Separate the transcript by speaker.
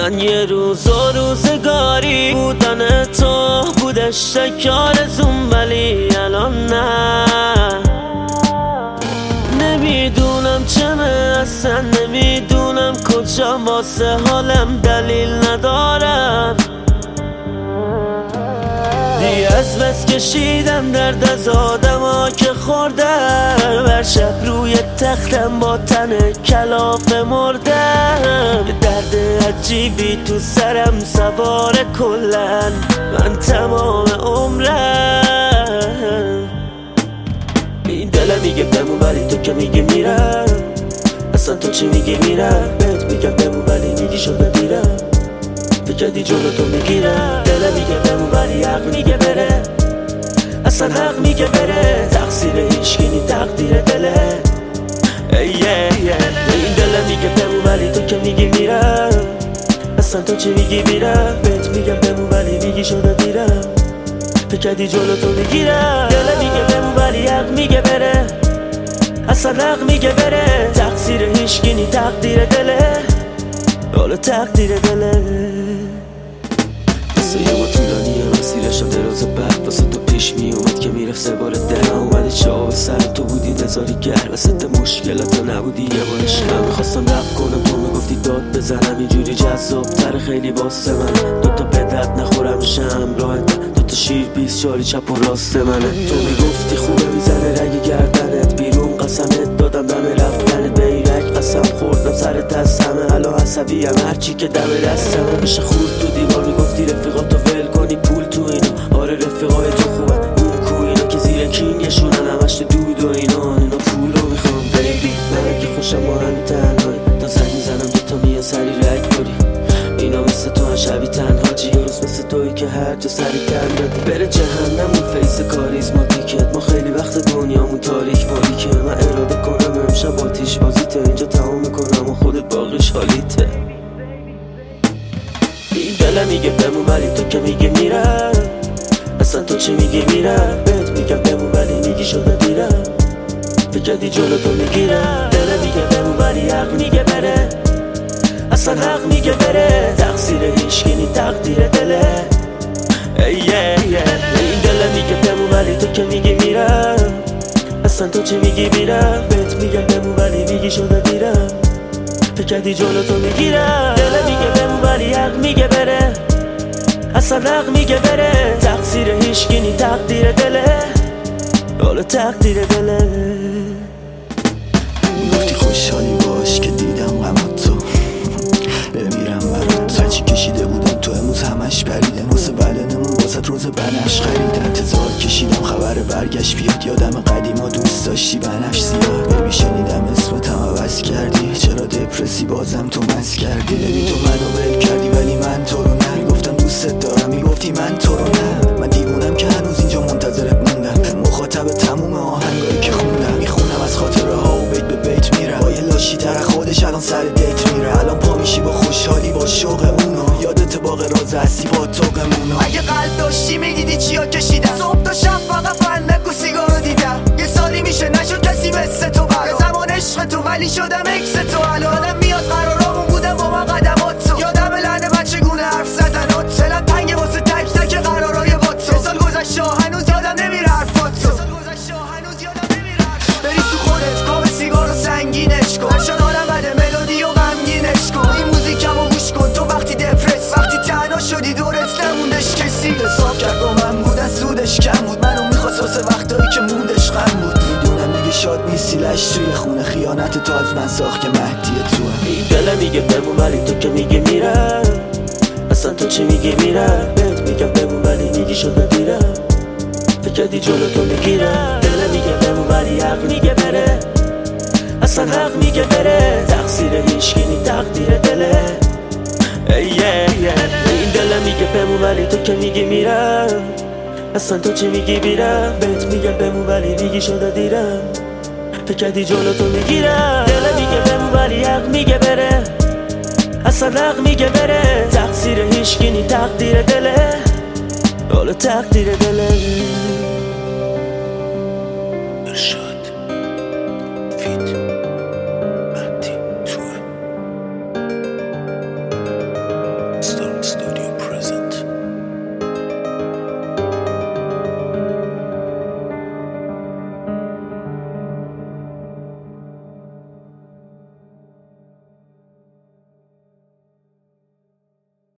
Speaker 1: من یه روز و روزگاری بودن تو بودش آرزوم، ولی الان نه. نمیدونم چمه، اصلا نمیدونم کجا، واسه حالم دلیل ندارم. دیگه از بس کشیدم درد از آدما که خوردم، هر شب روی تختم با تن کلافه مردم. درد عجیبی تو سرم سوار کلن، من تمام عمرم. این دلم میگه بمون ولی تو که میگی میرم. اصلا تو چی میگی میرم؟ بهت میگم بمون ولی میگی شده میرم. فکردی جلو تو میگیرم. دلم میگه بمون ولی حق میگه بره. اصلا حق میگه بره. تقصیر هیچکی نی، تقدیر دله. این دلم میگه بمون ولی تو که میگی میرم. اصلا تو چی میگی میرم؟ بهت میگم بمون ولی میگی شده میرم. فکردی جلو تو میگیرم. دلم میگه بمون ولی حق میگه بره. اصلا حق میگه بره. تقصیر هیچکی نی، تقدیر دله. حالا تقدیر دله. واسه یه ما طولانیه مسیرشم دراز، بعد واسه تو پیش میومد که میرفت سه بار ده. اومده چاو سر تو بودی نزاری گر، وسط مشکلات نبودی یه بارش. من میخواستم رپ کنم تو میگفتی داد بزنم، اینجوری جذاب تر خیلی واسه من. دوتا به درد نخورم شم راه من، دوتا شیر 20 چالی چپ و راست منه. تو میگفتی خوبه میزنه رگ گردنت بیرون، قسمت دادم دم رفتنت. بیرک قسم خوردم سرت از همه، الان عصبی هم هرچی که دم دستمه. میشه خورد تو دیوار میگفتی رفیقاتو ول کنی، پول تو اینا. آره رفیقای تو خوبه، اون کو اینا که زیر کینگشونن همش دود و اینا پولو میخوام. بیبی من که خوشم با همی تنهایی، تا زنگ میزنم دوتا میان سری رگ کنی. اینا مثل تو هم شبی تنها جی، روز مثل توی که هر جا سری تن دادی. بره جهنم اون فیس کاریزماتیکت، ما خیلی وقت دنیامون تاریک باریکه. من اراده کنم امشب آتیش بازیته، اینجا تمام میکنم و خودت باقیش حالیته. این دلم میگه بمون ولی تو که میگی میرم. اصلا تو چی میگی میرم؟ بهت میگم بمون ولی میگی شده میرم. فکردی جلو تو میگیرم. دلم میگه بمون ولی حق میگه بره. اصلا حق میگه بره. تقصیر هیچکی نی، تقدیر دله. این دلم میگه بمون ولی تو که میگی میرم. اصلا تو چی میگی میرم؟ بهت میگم بمون ولی میگی شده میرم. فکردی جلو تو میگیرم. دلم میگه بمون ولی حق میگه بره. اصلا حق میگه بره. تقصیر هیچکی نی، تقدیر دله. حالا تقدیر دله.
Speaker 2: گفتی خوشحالی باش که دیدم غمات تو، بمیرم برات. هرچی کشیده بودم تو امروز همش پریده، واسه بدنمون واسه روز بنفش خریدم. انتظار کشیدم خبر برگشت بیاد، یادم قدیما دوست داشتی بنفش زیاد. ببی شنیدم اسمتم عوض کردی، چرا دپرسی بازم تو مس کردی. ببی تو منو ول کردی ولی من تو رو نه، گفتم دوستت دارم میگفتی من تو رو نه. من دیوونم که هنوز اینجا منتظرت موندم، مخاطب تموم آهنگایی که خوندم. میخونم از خاطره ها و بیت به بیت میرم، با یه لاشی تر خودش الان سر دیت میره. الان پا میشی با خوشحالی با شوق اونو، یادت باغ راز هستی با توقمونو.
Speaker 3: اگه قلب داشتی میدیدی چیا کشیدم، صبح تا شب فقط فندک و سیگارو دیدم. یه سالی میشه نشد کسی مثل تو برام، یه زمان عشق تو ولی شدم اکس تو. الان میاد قرارامون بودم با من قدمات تو، یادم لعنه من چگونه حرف زدنات. دلم تنگه واسه تک تک قرارای با تو. 3 سال گذشته هنوز یادم نمیره حرفات تو. بری تو خودت کام سیگارو سنگینش کن، شد آدم بده ملودی و غمگینش کن. این موزیکمو گوش کن تو وقتی دپرس، وقتی تنها شدی دورت نموندش کسی. حساب کرد با من بودن سودش کم بود، منو میخواست واسه وقتایی که موندش غم بود. میدونم دیگه شاد نیستی لش توی خونه، خیانت تو از من ساخت که مهدی تو هم.
Speaker 1: این دلم میگه بمون ولی تو که میگی میرم. اصلا تو چی میگی میرم؟ بهت میگم بمون ولی میگی شده میرم. فکردی جلو تو میگیرم. دلم میگه بمون ولی حق میگه بره. اصلا حق میگه بره. تقصیر هیچکی نی، تقدیر دله. این دلم میگه بمون ولی تو که میگی میرم. اصلا تو چی میگی میرم؟ بهت میگم بمون ولی میگی شده دیرم. فکردی جلو تو میگیرم. دلم میگه بمون ولی حق میگه بره. اصلا حق میگه بره. تقصیر هیچکی نی، تقدیر دله. حالا تقدیر دله.